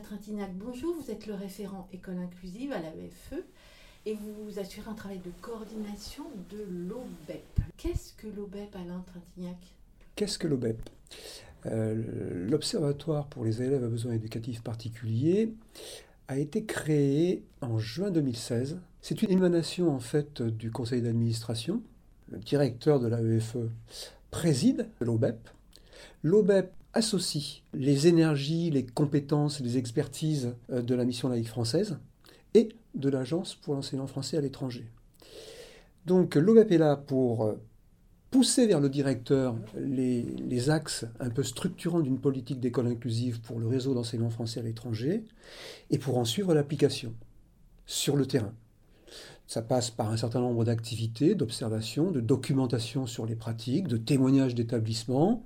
Trintignant, bonjour, vous êtes le référent École Inclusive à l'AEFE et vous assurez un travail de coordination de l'OBEP. Qu'est-ce que l'OBEP, Alain Trintignant ? Qu'est-ce que l'OBEP ? L'Observatoire pour les élèves à besoins éducatifs particuliers a été créé en juin 2016. C'est une émanation en fait du conseil d'administration. Le directeur de l'AEFE préside l'OBEP. L'OBEP associe les énergies, les compétences, les expertises de la mission laïque française et de l'Agence pour l'enseignement français à l'étranger. Donc l'OBEP est là pour pousser vers le directeur les axes un peu structurants d'une politique d'école inclusive pour le réseau d'enseignement français à l'étranger et pour en suivre l'application sur le terrain. Ça passe par un certain nombre d'activités, d'observations, de documentation sur les pratiques, de témoignages d'établissements,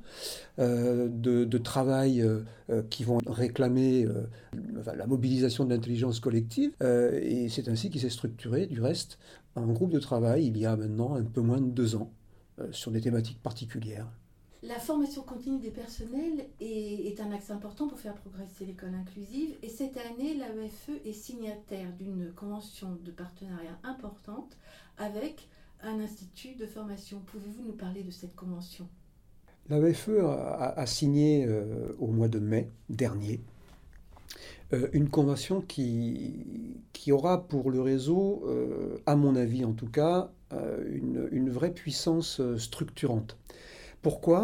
de travail qui vont réclamer la mobilisation de l'intelligence collective. Et c'est ainsi qu'il s'est structuré, du reste, en groupe de travail il y a maintenant un peu moins de 2 ans, sur des thématiques particulières. La formation continue des personnels est un axe important pour faire progresser l'école inclusive. Et cette année, l'AEFE est signataire d'une convention de partenariat importante avec un institut de formation. Pouvez-vous nous parler de cette convention ? L'AEFE a signé au mois de mai dernier une convention qui aura pour le réseau, à mon avis en tout cas, une vraie puissance structurante. Pourquoi ?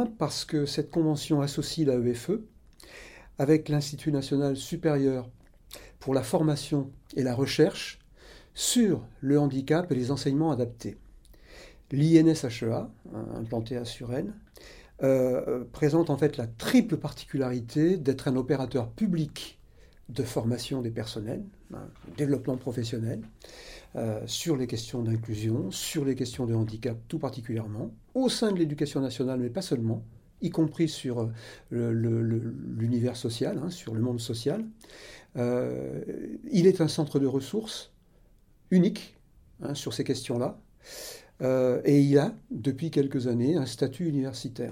Parce que cette convention associe l'AEFE avec l'Institut national supérieur pour la formation et la recherche sur le handicap et les enseignements adaptés. L'INSHEA, implanté à Suresnes, présente en fait la triple particularité d'être un opérateur public de formation des personnels, développement professionnel, sur les questions d'inclusion, sur les questions de handicap tout particulièrement, au sein de l'éducation nationale, mais pas seulement, y compris sur l'univers social, sur le monde social. Il est un centre de ressources unique sur ces questions-là, et il a, depuis quelques années, un statut universitaire.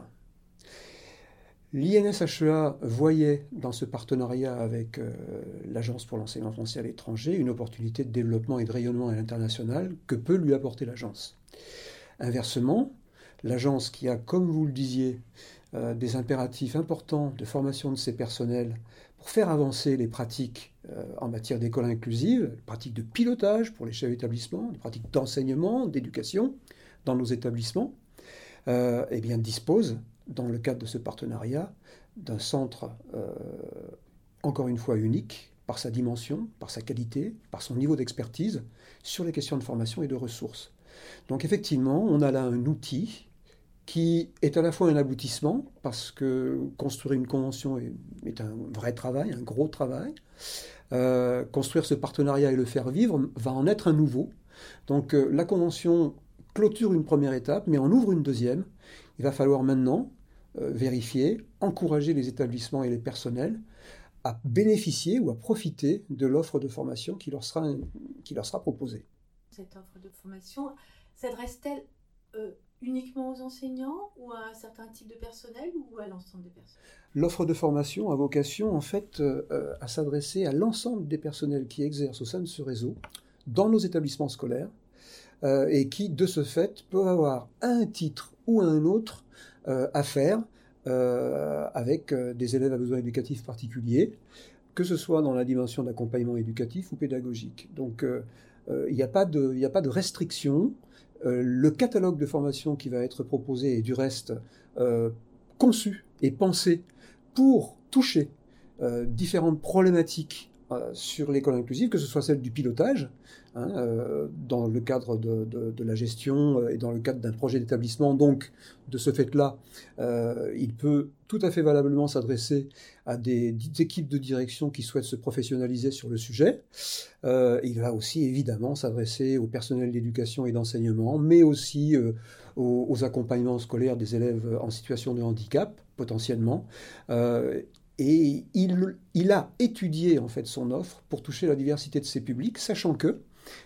L'INSHEA voyait dans ce partenariat avec l'Agence pour l'enseignement français à l'étranger une opportunité de développement et de rayonnement à l'international que peut lui apporter l'agence. Inversement, l'agence qui a, comme vous le disiez, des impératifs importants de formation de ses personnels pour faire avancer les pratiques en matière d'école inclusive, les pratiques de pilotage pour les chefs d'établissement, les pratiques d'enseignement, d'éducation dans nos établissements, eh bien, dispose dans le cadre de ce partenariat, d'un centre, encore une fois unique, par sa dimension, par sa qualité, par son niveau d'expertise, sur les questions de formation et de ressources. Donc effectivement, on a là un outil qui est à la fois un aboutissement, parce que construire une convention est un vrai travail, un gros travail. Construire ce partenariat et le faire vivre va en être un nouveau. Donc la convention clôture une première étape, mais en ouvre une deuxième. Il va falloir maintenant vérifier, encourager les établissements et les personnels à bénéficier ou à profiter de l'offre de formation qui leur sera proposée. Cette offre de formation s'adresse-t-elle uniquement aux enseignants ou à un certain type de personnel ou à l'ensemble des personnes ? L'offre de formation a vocation en fait à s'adresser à l'ensemble des personnels qui exercent au sein de ce réseau dans nos établissements scolaires et qui, de ce fait, peuvent avoir un titre ou un autre à faire avec des élèves à besoins éducatifs particuliers, que ce soit dans la dimension d'accompagnement éducatif ou pédagogique. Donc il n'y a pas de restriction. Le catalogue de formation qui va être proposé est du reste conçu et pensé pour toucher différentes problématiques sur l'école inclusive, que ce soit celle du pilotage, dans le cadre de la gestion et dans le cadre d'un projet d'établissement. Donc, de ce fait-là, il peut tout à fait valablement s'adresser à des équipes de direction qui souhaitent se professionnaliser sur le sujet. Il va aussi évidemment s'adresser au personnel d'éducation et d'enseignement, mais aussi aux accompagnements scolaires des élèves en situation de handicap, potentiellement. Et il a étudié en fait son offre pour toucher la diversité de ses publics, sachant que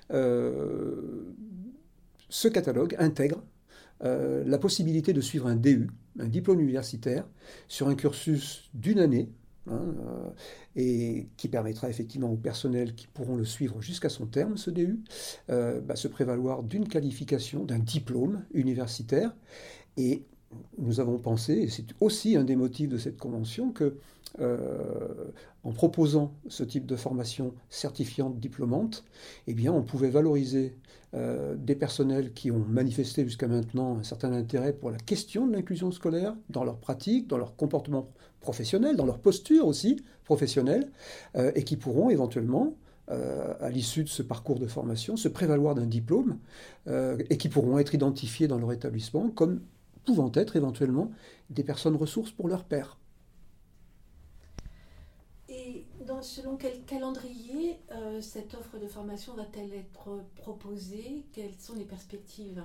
ce catalogue intègre la possibilité de suivre un DU, un diplôme universitaire, sur un cursus d'1 année et qui permettra effectivement aux personnels qui pourront le suivre jusqu'à son terme, ce DU, se prévaloir d'une qualification, d'un diplôme universitaire. Et nous avons pensé, et c'est aussi un des motifs de cette convention, que en proposant ce type de formation certifiante diplômante, eh bien, on pouvait valoriser des personnels qui ont manifesté jusqu'à maintenant un certain intérêt pour la question de l'inclusion scolaire, dans leur pratique, dans leur comportement professionnel, dans leur posture aussi professionnelle, et qui pourront éventuellement, à l'issue de ce parcours de formation, se prévaloir d'un diplôme, et qui pourront être identifiés dans leur établissement comme pouvant être éventuellement des personnes ressources pour leurs pairs. Et selon quel calendrier cette offre de formation va-t-elle être proposée? Quelles sont les perspectives?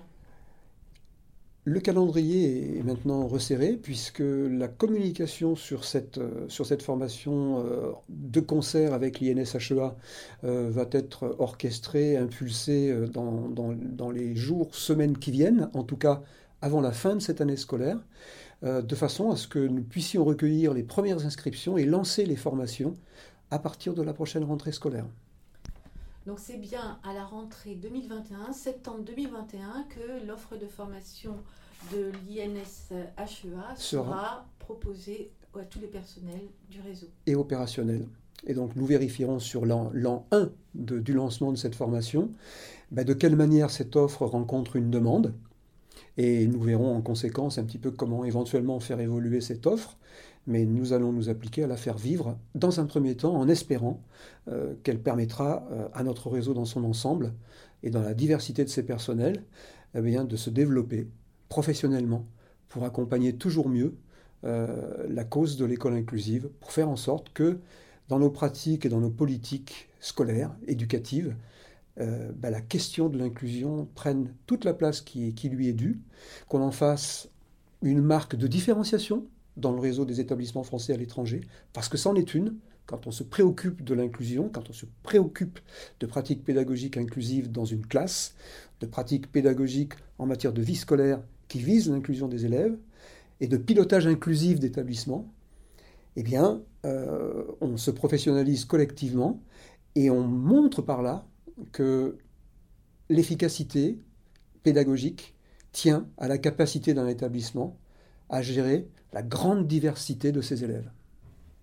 Le calendrier est maintenant resserré puisque la communication sur cette formation de concert avec l'INSHEA va être orchestrée, impulsée dans les jours, semaines qui viennent, en tout cas avant la fin de cette année scolaire, de façon à ce que nous puissions recueillir les premières inscriptions et lancer les formations à partir de la prochaine rentrée scolaire. Donc c'est bien à la rentrée 2021, septembre 2021, que l'offre de formation de l'INSHEA sera proposée à tous les personnels du réseau. Et opérationnelle. Et donc nous vérifierons sur l'an 1 du lancement de cette formation de quelle manière cette offre rencontre une demande. Et nous verrons en conséquence un petit peu comment éventuellement faire évoluer cette offre, mais nous allons nous appliquer à la faire vivre dans un premier temps en espérant qu'elle permettra à notre réseau dans son ensemble et dans la diversité de ses personnels de se développer professionnellement pour accompagner toujours mieux la cause de l'école inclusive, pour faire en sorte que dans nos pratiques et dans nos politiques scolaires, éducatives, la question de l'inclusion prenne toute la place qui lui est due, qu'on en fasse une marque de différenciation dans le réseau des établissements français à l'étranger, parce que c'en est une, quand on se préoccupe de l'inclusion, quand on se préoccupe de pratiques pédagogiques inclusives dans une classe, de pratiques pédagogiques en matière de vie scolaire qui visent l'inclusion des élèves, et de pilotage inclusif d'établissements, eh bien, on se professionnalise collectivement et on montre par là que l'efficacité pédagogique tient à la capacité d'un établissement à gérer la grande diversité de ses élèves.